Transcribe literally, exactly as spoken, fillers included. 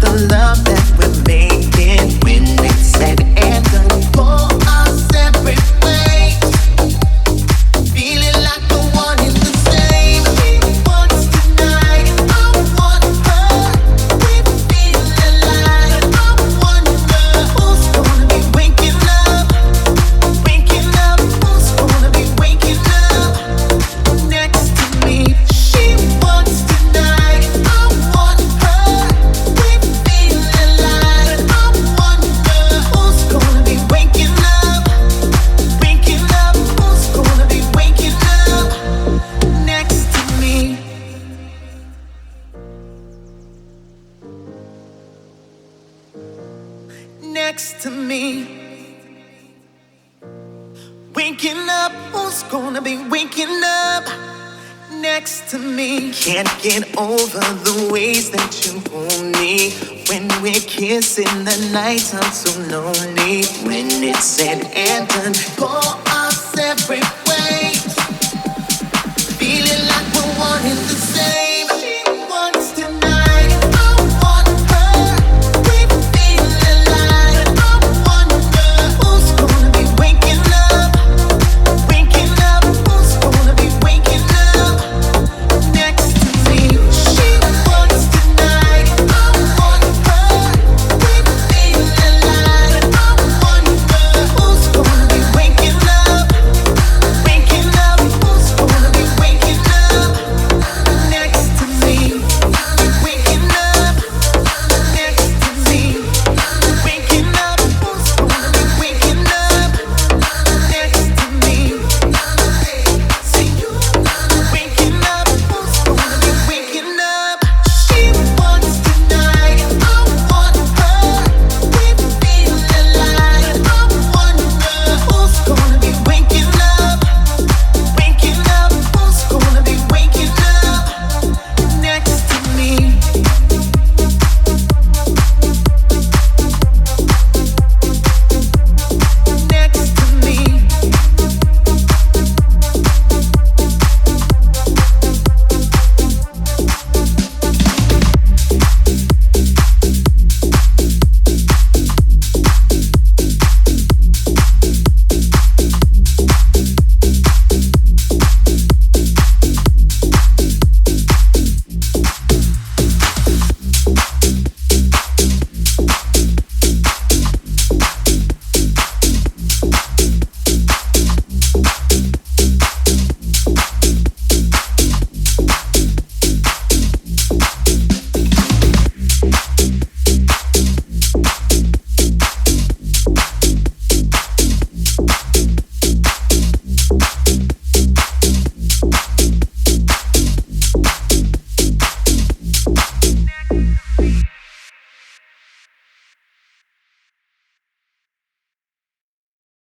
the love that we're making when it's said and done. For our separate ways, feeling like the one in the same. He wants tonight, I want her. We feel alive. I wonder who's gonna be waking up, waking up. Who's gonna be waking up next to me? She wants tonight, I want her. We feel alive. I wonder who's gonna be waking up, waking up. Who's gonna be waking up next to me? Next to me. Waking up, who's gonna be waking up next to me? Can't get over the ways that you hold me. When we're kissing, the nights I'm so lonely. When it's said and done, for our separate